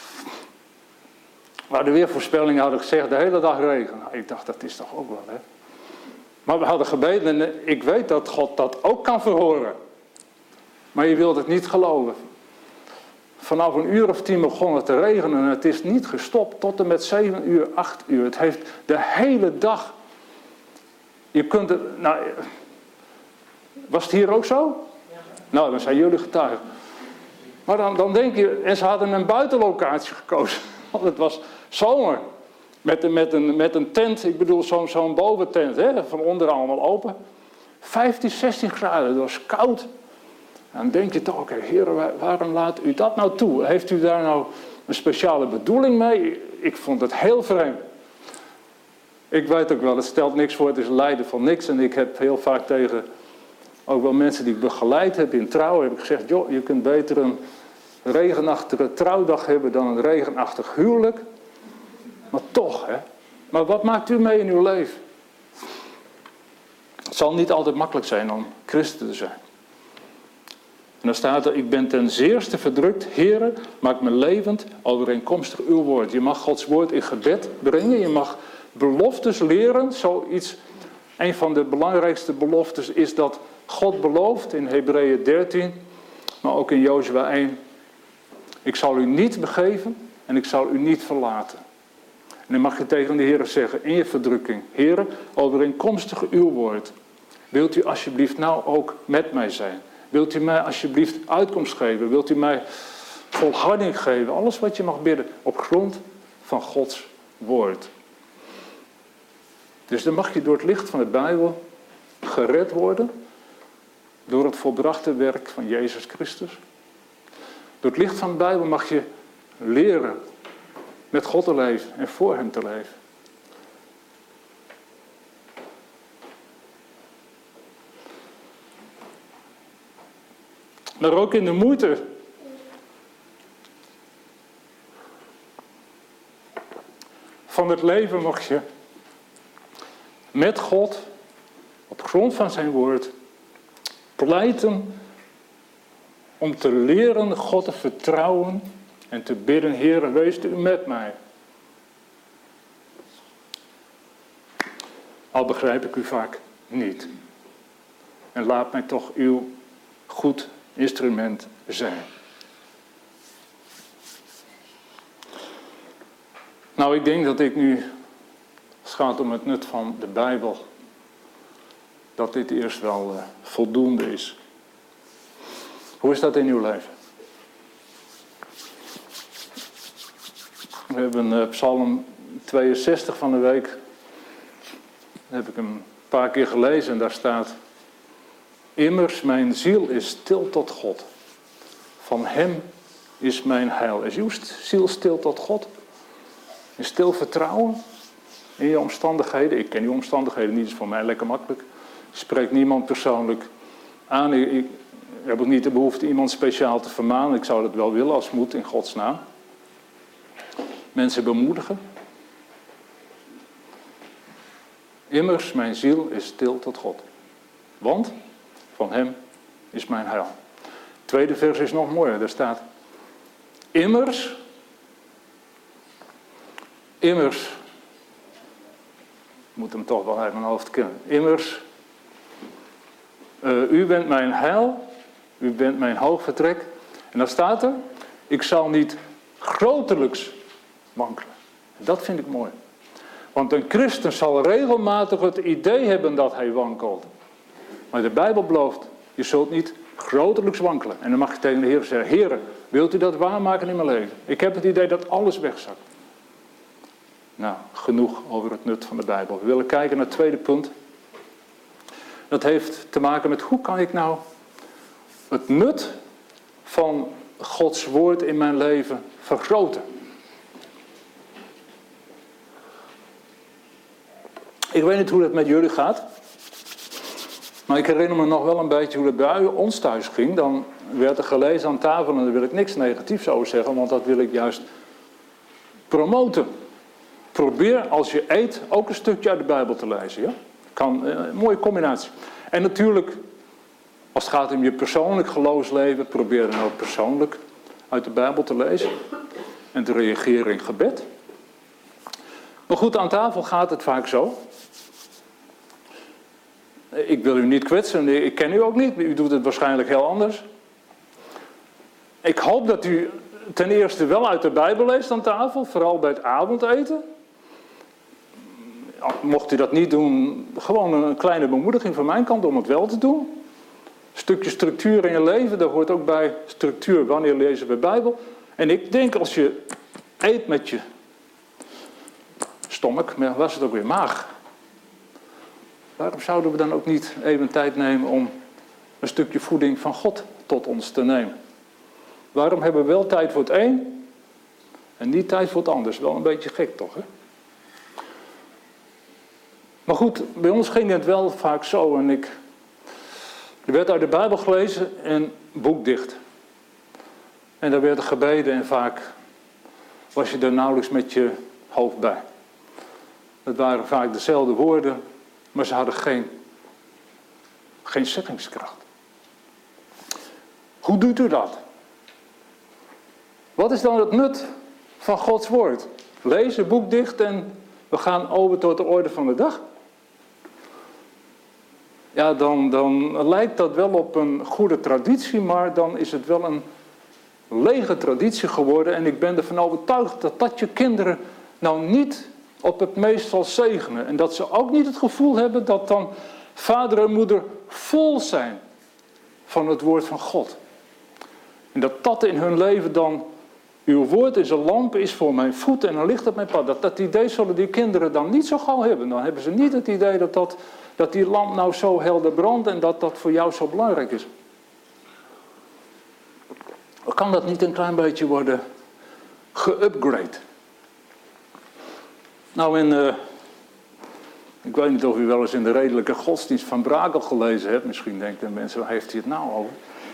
Maar de weervoorspellingen hadden gezegd, de hele dag regen. Nou, ik dacht, dat is toch ook wel, hè. Maar we hadden gebeden en ik weet dat God dat ook kan verhoren. Maar je wilt het niet geloven. Vanaf een uur of tien begon het te regenen en het is niet gestopt tot en met zeven uur, acht uur. Het heeft de hele dag. Je kunt het, nou, was het hier ook zo? Ja. Nou, dan zijn jullie getuigen. Maar dan, dan denk je, en ze hadden een buitenlocatie gekozen. Want het was zomer. Met een, met een, met een tent, ik bedoel zo'n zo'n boventent, hè, van onder allemaal open. vijftien, zestien graden, het was koud. En dan denk je toch, oké, okay, Heer, waarom laat u dat nou toe? Heeft u daar nou een speciale bedoeling mee? Ik vond het heel vreemd. Ik weet ook wel, het stelt niks voor, het is lijden van niks. En ik heb heel vaak tegen ook wel mensen die ik begeleid heb in trouw, heb ik gezegd, joh, je kunt beter een regenachtige trouwdag hebben dan een regenachtig huwelijk. Maar toch, hè. Maar wat maakt u mee in uw leven? Het zal niet altijd makkelijk zijn om christen te zijn. En dan staat er, ik ben ten zeerste verdrukt, Heere, maak me levend overeenkomstig uw woord. Je mag Gods woord in gebed brengen, je mag beloftes leren. Zoiets, een van de belangrijkste beloftes is dat God belooft in Hebreeën dertien, maar ook in Jozua één. Ik zal u niet begeven en ik zal u niet verlaten. En dan mag je tegen de Heere zeggen, in je verdrukking, Heere, overeenkomstig uw woord, wilt u alsjeblieft nou ook met mij zijn? Wilt u mij alsjeblieft uitkomst geven? Wilt u mij volharding geven? Alles wat je mag bidden op grond van Gods woord. Dus dan mag je door het licht van de Bijbel gered worden. Door het volbrachte werk van Jezus Christus. Door het licht van de Bijbel mag je leren met God te leven en voor hem te leven. Maar ook in de moeite van het leven mag je met God op grond van zijn woord pleiten om te leren God te vertrouwen en te bidden, Heere, wees u met mij. Al begrijp ik u vaak niet. En laat mij toch uw goed instrument zijn. Nou, ik denk dat ik nu, als het gaat om het nut van de Bijbel, dat dit eerst wel uh, voldoende is. Hoe is dat in uw leven? We hebben uh, Psalm tweeënzestig van de week. Daar heb ik hem een paar keer gelezen en daar staat: immers mijn ziel is stil tot God. Van hem is mijn heil. Is uw ziel stil tot God? In stil vertrouwen in je omstandigheden? Ik ken uw omstandigheden niet, is voor mij lekker makkelijk. Ik spreek niemand persoonlijk aan. Ik, ik heb ook niet de behoefte iemand speciaal te vermanen. Ik zou dat wel willen als het moet in Gods naam. Mensen bemoedigen. Immers mijn ziel is stil tot God. Want van hem is mijn heil. Het tweede vers is nog mooier. Daar staat: immers, immers, ik moet hem toch wel uit mijn hoofd kennen. Immers, uh, u bent mijn heil, u bent mijn hoogvertrek. En dan staat er: ik zal niet grotelijks wankelen. Dat vind ik mooi. Want een christen zal regelmatig het idee hebben dat hij wankelt. Maar de Bijbel belooft, je zult niet grotelijks wankelen. En dan mag je tegen de Heer zeggen: Heere, wilt u dat waarmaken in mijn leven? Ik heb het idee dat alles wegzakt. Nou, genoeg over het nut van de Bijbel. We willen kijken naar het tweede punt. Dat heeft te maken met hoe kan ik nou het nut van Gods woord in mijn leven vergroten. Ik weet niet hoe dat met jullie gaat. Maar ik herinner me nog wel een beetje hoe het bij ons thuis ging. Dan werd er gelezen aan tafel en daar wil ik niks negatiefs over zeggen. Want dat wil ik juist promoten. Probeer als je eet ook een stukje uit de Bijbel te lezen. Ja? Kan, een mooie combinatie. En natuurlijk, als het gaat om je persoonlijk geloofsleven, probeer dan ook persoonlijk uit de Bijbel te lezen. En te reageren in gebed. Maar goed, aan tafel gaat het vaak zo. Ik wil u niet kwetsen, ik ken u ook niet. U doet het waarschijnlijk heel anders. Ik hoop dat u ten eerste wel uit de Bijbel leest aan tafel, vooral bij het avondeten. Mocht u dat niet doen, gewoon een kleine bemoediging van mijn kant om het wel te doen. Een stukje structuur in je leven, daar hoort ook bij structuur. Wanneer lezen we de Bijbel? En ik denk als je eet met je stomach, maar was het ook weer maag. Waarom zouden we dan ook niet even tijd nemen om een stukje voeding van God tot ons te nemen? Waarom hebben we wel tijd voor het een en niet tijd voor het ander? Wel een beetje gek toch, hè? Maar goed, bij ons ging het wel vaak zo. En ik, er werd uit de Bijbel gelezen en boek dicht. En daar werd er gebeden en vaak was je er nauwelijks met je hoofd bij. Het waren vaak dezelfde woorden, maar ze hadden geen, geen zeggingskracht. Hoe doet u dat? Wat is dan het nut van Gods woord? Lees het boek dicht en we gaan over tot de orde van de dag. Ja, dan, dan lijkt dat wel op een goede traditie, maar dan is het wel een lege traditie geworden. En ik ben ervan overtuigd dat dat je kinderen nou niet op het meest zal zegenen. En dat ze ook niet het gevoel hebben dat dan vader en moeder vol zijn van het woord van God. En dat dat in hun leven dan, uw woord is een lamp, is voor mijn voet en een licht op mijn pad. Dat, dat idee zullen die kinderen dan niet zo gauw hebben. Dan hebben ze niet het idee dat, dat, dat die lamp nou zo helder brandt en dat dat voor jou zo belangrijk is. Kan dat niet een klein beetje worden geupgrade? Nou, in, uh, ik weet niet of u wel eens in de redelijke godsdienst van Brakel gelezen hebt. Misschien denken mensen, waar heeft hij het nou over?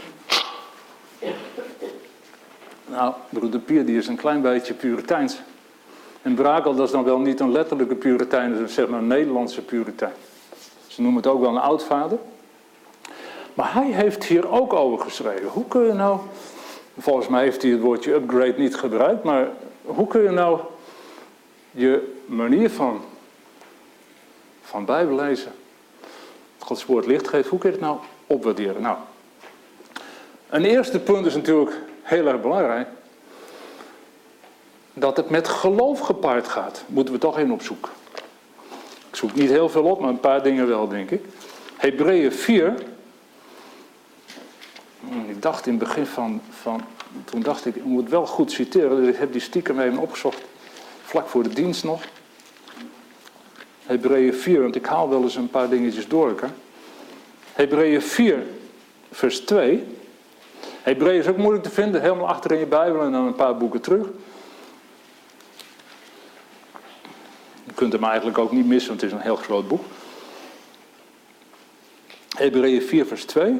Nou, broeder Pier die is een klein beetje puriteins. En Brakel, dat is dan wel niet een letterlijke puritein, dat is zeg maar een Nederlandse puritein. Ze noemen het ook wel een oudvader. Maar hij heeft hier ook over geschreven. Hoe kun je nou, volgens mij heeft hij het woordje upgrade niet gebruikt, maar hoe kun je nou je manier van, van Bijbellezen, Gods woord licht geeft, hoe kun je het nou opwaarderen? Nou, een eerste punt is natuurlijk heel erg belangrijk. Dat het met geloof gepaard gaat. Moeten we toch even opzoeken. Ik zoek niet heel veel op, maar een paar dingen wel, denk ik. Hebreeën vier. Ik dacht in het begin van, van... Toen dacht ik, ik moet het wel goed citeren. Dus ik heb die stiekem even opgezocht. Vlak voor de dienst nog. Hebreeën vier, want ik haal wel eens een paar dingetjes door elkaar. Hebreeën vier, vers twee... Hebreeën is ook moeilijk te vinden, helemaal achter in je Bijbel en dan een paar boeken terug. Je kunt hem eigenlijk ook niet missen, want het is een heel groot boek. Hebreeën vier vers twee.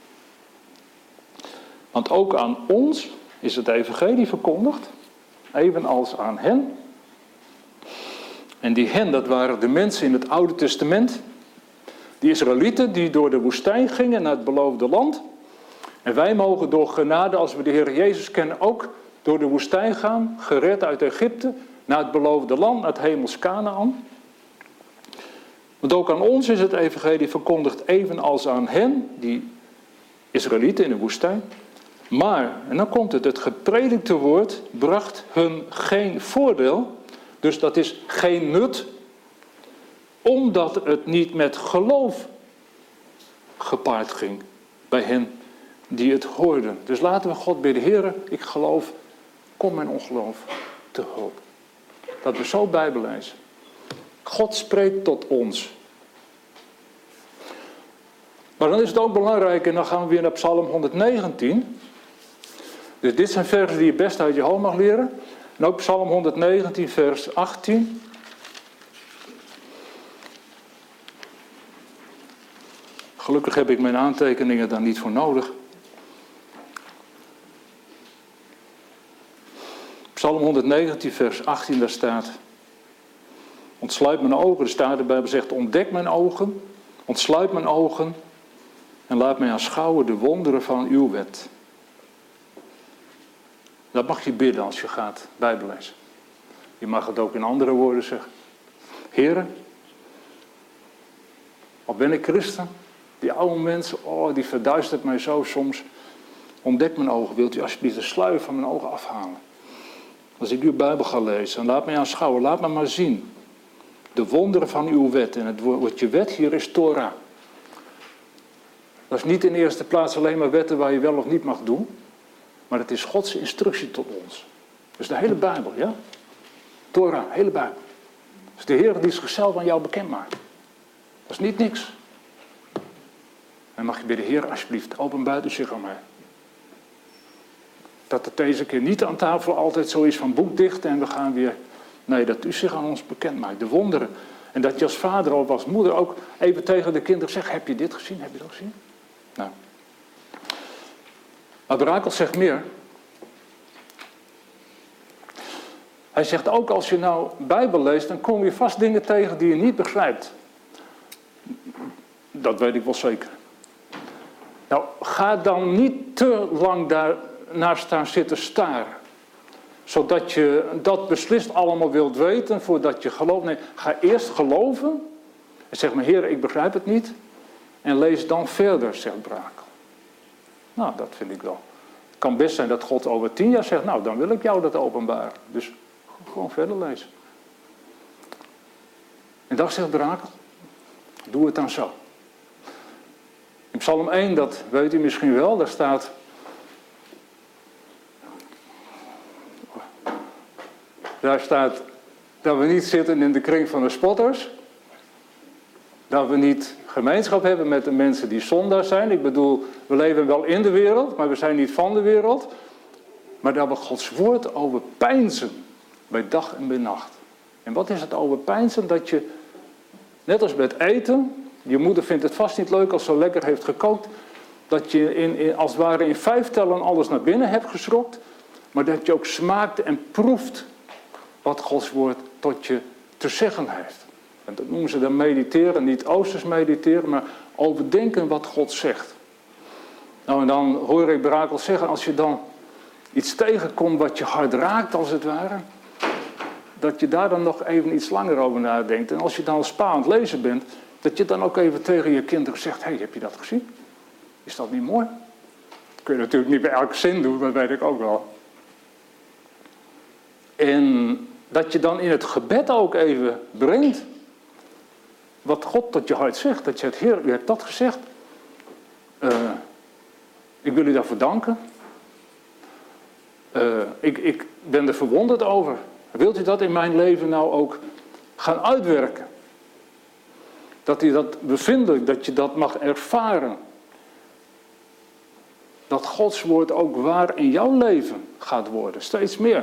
Want ook aan ons is het evangelie verkondigd, evenals aan hen. En die hen, dat waren de mensen in het Oude Testament. Die Israëlieten die door de woestijn gingen naar het beloofde land. En wij mogen door genade, als we de Heer Jezus kennen, ook door de woestijn gaan, gered uit Egypte, naar het beloofde land, naar het hemels Kanaan. Want ook aan ons is het evangelie verkondigd, evenals aan hen, die Israëlieten in de woestijn. Maar, en dan komt het, het gepredikte woord bracht hun geen voordeel, dus dat is geen nut, omdat het niet met geloof gepaard ging bij hen die het hoorden. Dus laten we God bidden, Heere, ik geloof, kom mijn ongeloof te hulp. Dat we zo Bijbel lezen. God spreekt tot ons. Maar dan is het ook belangrijk, en dan gaan we weer naar Psalm honderdnegentien. Dus dit zijn versen die je best uit je hoofd mag leren. En ook Psalm honderdnegentien, vers achttien. Gelukkig heb ik mijn aantekeningen daar niet voor nodig. Psalm honderdnegentien, vers achttien, daar staat: ontsluit mijn ogen, de staat erbij zegt, ontdek mijn ogen, ontsluit mijn ogen en laat mij aanschouwen de wonderen van uw wet. Dat mag je bidden als je gaat Bijbel lezen. Je mag het ook in andere woorden zeggen. Heere, al ben ik christen, die oude mensen, oh, die verduistert mij zo soms. Ontdek mijn ogen, wilt u alsjeblieft de sluier van mijn ogen afhalen? Als ik uw Bijbel ga lezen, en laat mij aanschouwen, laat me maar zien. De wonderen van uw wet. En het woordje wet hier is Torah. Dat is niet in de eerste plaats alleen maar wetten waar je wel of niet mag doen. Maar het is Gods instructie tot ons. Dus de hele Bijbel, ja? Torah, hele Bijbel. Dus de Heer die zichzelf aan jou bekend maakt. Dat is niet niks. En mag je bij de Heer alsjeblieft, openbaar u zich aan mij. Dat het deze keer niet aan tafel altijd zo is van boek dicht en we gaan weer... Nee, dat u zich aan ons bekend maakt, de wonderen. En dat je als vader of als moeder ook even tegen de kinderen zegt, heb je dit gezien, heb je dat gezien? Nou. Maar Brakel zegt meer. Hij zegt ook, als je nou Bijbel leest, dan kom je vast dingen tegen die je niet begrijpt. Dat weet ik wel zeker. Nou, ga dan niet te lang daarnaar staan zitten staren. Zodat je dat beslist allemaal wilt weten voordat je gelooft. Nee, ga eerst geloven. En zeg maar, Heer, ik begrijp het niet. En lees dan verder, zegt Brakel. Nou, dat vind ik wel. Het kan best zijn dat God over tien jaar zegt, nou, dan wil ik jou dat openbaren. Dus gewoon verder lezen. En dan zegt Brakel, doe het dan zo. In Psalm één, dat weet u misschien wel, daar staat... Daar staat dat we niet zitten in de kring van de spotters. Dat we niet gemeenschap hebben met de mensen die zondaar zijn. Ik bedoel, we leven wel in de wereld, maar we zijn niet van de wereld. Maar dat we Gods woord overpeinzen bij dag en bij nacht. En wat is het overpeinzen? Dat je, net als met eten, je moeder vindt het vast niet leuk als ze lekker heeft gekookt. Dat je in, in, als het ware in vijf tellen alles naar binnen hebt geschrokt. Maar dat je ook smaakt en proeft wat Gods woord tot je te zeggen heeft. En dat noemen ze dan mediteren, niet oosters mediteren, maar overdenken wat God zegt. Nou, en dan hoor ik Brakel zeggen, als je dan iets tegenkomt wat je hart raakt, als het ware, dat je daar dan nog even iets langer over nadenkt. En als je dan als pa aan het lezen bent, dat je dan ook even tegen je kinderen zegt, hé, hey, heb je dat gezien? Is dat niet mooi? Dat kun je natuurlijk niet bij elke zin doen, dat weet ik ook wel. En dat je dan in het gebed ook even brengt wat God tot je hart zegt. Dat je zegt, Heer, u hebt dat gezegd. Uh, ik wil u daarvoor danken. Uh, ik, ik ben er verwonderd over. Wilt u dat in mijn leven nou ook gaan uitwerken? Dat u dat bevindelijk, dat je dat mag ervaren. Dat Gods woord ook waar in jouw leven gaat worden. Steeds meer.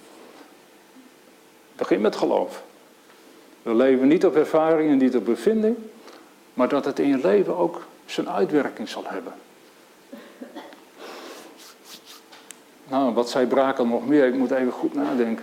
Begin met geloof. We leven niet op ervaring en niet op bevinding, maar dat het in je leven ook zijn uitwerking zal hebben. Nou, wat zei Brakel nog meer? Ik moet even goed nadenken.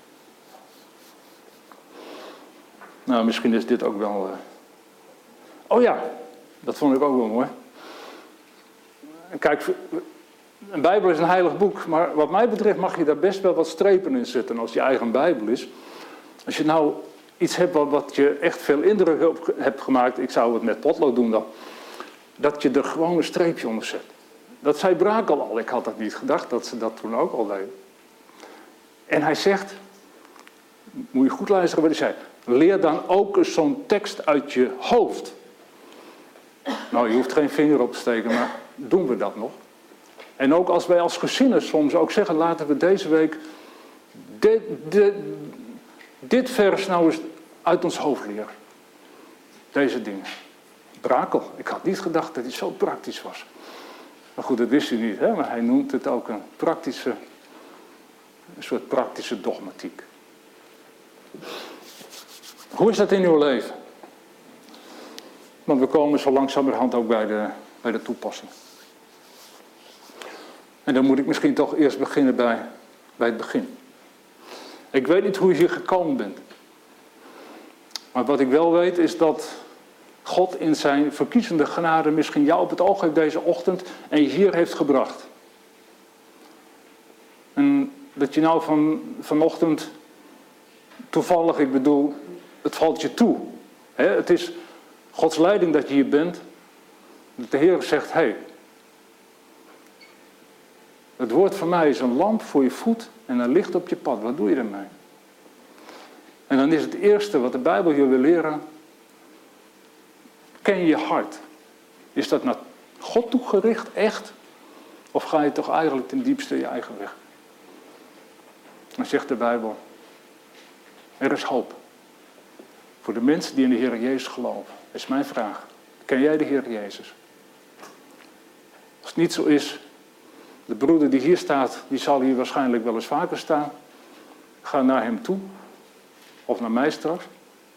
Nou, misschien is dit ook wel... Uh... Oh ja, dat vond ik ook wel mooi. Kijk, een Bijbel is een heilig boek, maar wat mij betreft mag je daar best wel wat strepen in zetten als je eigen Bijbel is. Als je nou iets hebt wat, wat je echt veel indruk op hebt gemaakt, ik zou het met potlood doen dan, dat je er gewoon een streepje onder zet. Dat zei Brakel al, ik had dat niet gedacht, dat ze dat toen ook al deden. En hij zegt, moet je goed luisteren wat hij zei, leer dan ook eens zo'n tekst uit je hoofd. Nou, je hoeft geen vinger op te steken, maar doen we dat nog? En ook als wij als gezinnen soms ook zeggen, laten we deze week de, de, dit vers nou eens uit ons hoofd leren. Deze dingen. Brakel, ik had niet gedacht dat hij zo praktisch was. Maar goed, dat wist u niet, hè? Maar hij noemt het ook een praktische, een soort praktische dogmatiek. Hoe is dat in uw leven? Want we komen zo langzamerhand ook bij de, bij de toepassing. En dan moet ik misschien toch eerst beginnen bij, bij het begin. Ik weet niet hoe je hier gekomen bent. Maar wat ik wel weet is dat God in zijn verkiezende genade misschien jou op het oog heeft deze ochtend en je hier heeft gebracht. En dat je nou van, vanochtend toevallig, ik bedoel, het valt je toe. Hè? Het is Gods leiding dat je hier bent. Dat de Heer zegt, hé, hey, het woord van mij is een lamp voor je voet en een licht op je pad. Wat doe je ermee? En dan is het eerste wat de Bijbel je wil leren, ken je je hart. Is dat naar God toegericht, echt? Of ga je toch eigenlijk ten diepste je eigen weg? Dan zegt de Bijbel, er is hoop. Voor de mensen die in de Heer Jezus geloven. Dat is mijn vraag. Ken jij de Heer Jezus? Als het niet zo is, de broeder die hier staat, die zal hier waarschijnlijk wel eens vaker staan. Ga naar hem toe. Of naar mij straks.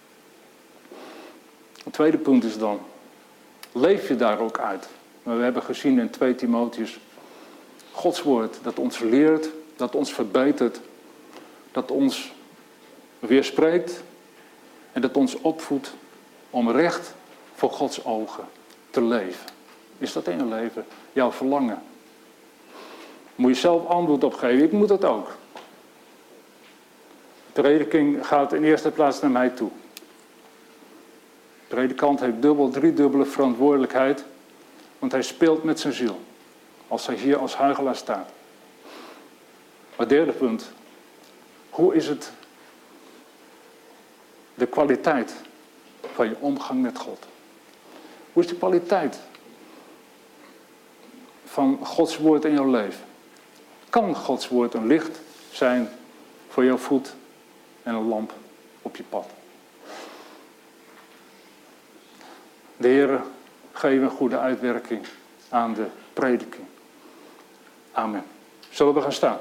Het tweede punt is dan, leef je daar ook uit? Maar we hebben gezien in twee Timotheüs, Gods woord dat ons leert, dat ons verbetert, dat ons weerspreekt en dat ons opvoedt om recht voor Gods ogen te leven. Is dat in je leven jouw verlangen? Moet je zelf antwoord op geven. Ik moet dat ook. De prediking gaat in eerste plaats naar mij toe. De predikant heeft dubbel, driedubbele verantwoordelijkheid. Want hij speelt met zijn ziel. Als hij hier als huichelaar staat. Maar derde punt. Hoe is het de kwaliteit van je omgang met God? Hoe is de kwaliteit van Gods woord in jouw leven? Kan Gods woord een licht zijn voor jouw voet en een lamp op je pad? De Heer geeft een goede uitwerking aan de prediking. Amen. Zullen we gaan staan?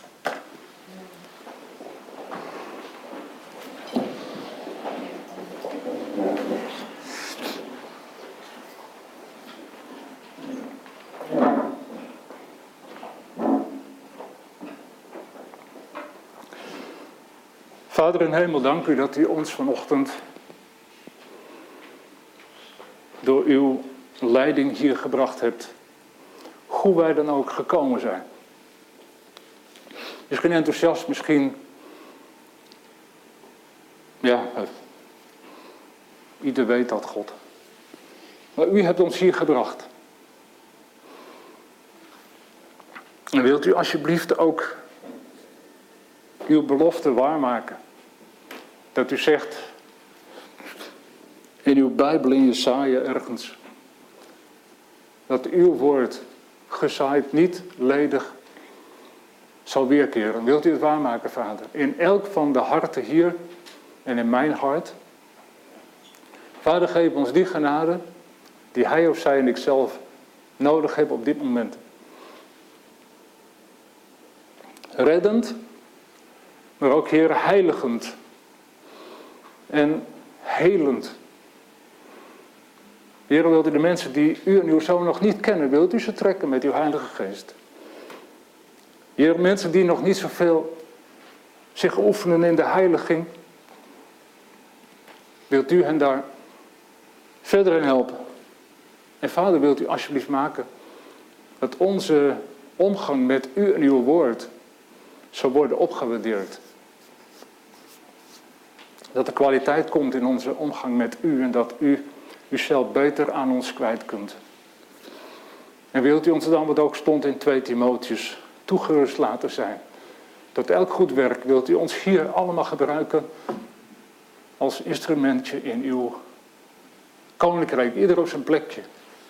Vader in hemel, dank u dat u ons vanochtend door uw leiding hier gebracht hebt. Hoe wij dan ook gekomen zijn. Misschien enthousiast, misschien... Ja, ieder weet dat, God. Maar u hebt ons hier gebracht. En wilt u alsjeblieft ook uw belofte waarmaken? Dat u zegt in uw Bijbel, in Jesaja ergens, dat uw woord gezaaid niet ledig zal weerkeren. Wilt u het waarmaken, Vader? In elk van de harten hier en in mijn hart. Vader, geef ons die genade die hij of zij en ik zelf nodig hebben op dit moment. Reddend, maar ook, Heer, heiligend en helend. Heer, wilt u de mensen die u en uw zoon nog niet kennen, wilt u ze trekken met uw Heilige Geest. Heer, mensen die nog niet zoveel zich oefenen in de heiliging, wilt u hen daar verder in helpen. En Vader, wilt u alsjeblieft maken dat onze omgang met u en uw woord zal worden opgewaardeerd. Dat er kwaliteit komt in onze omgang met u en dat u uzelf beter aan ons kwijt kunt. En wilt u ons dan, wat ook stond in twee Timotheus, toegerust laten zijn. Tot elk goed werk wilt u ons hier allemaal gebruiken als instrumentje in uw koninkrijk. Ieder op zijn plekje.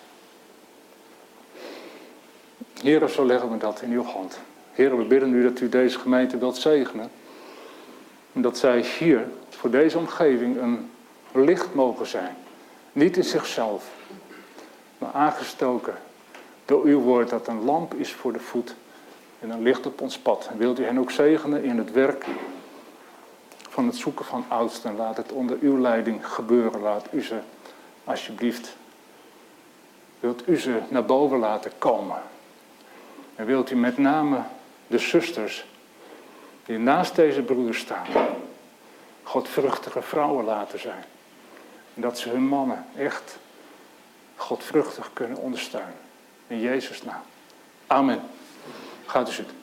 Heer, zo leggen we dat in uw hand. Heer, we bidden u dat u deze gemeente wilt zegenen. En dat zij hier voor deze omgeving een licht mogen zijn. Niet in zichzelf, maar aangestoken door uw woord dat een lamp is voor de voet en een licht op ons pad. En wilt u hen ook zegenen in het werk van het zoeken van oudsten. Laat het onder uw leiding gebeuren. Laat u ze alsjeblieft, wilt u ze naar boven laten komen. En wilt u met name de zusters die naast deze broeders staan, godvruchtige vrouwen laten zijn. En dat ze hun mannen echt godvruchtig kunnen ondersteunen. In Jezus' naam. Amen. Gaat u zitten.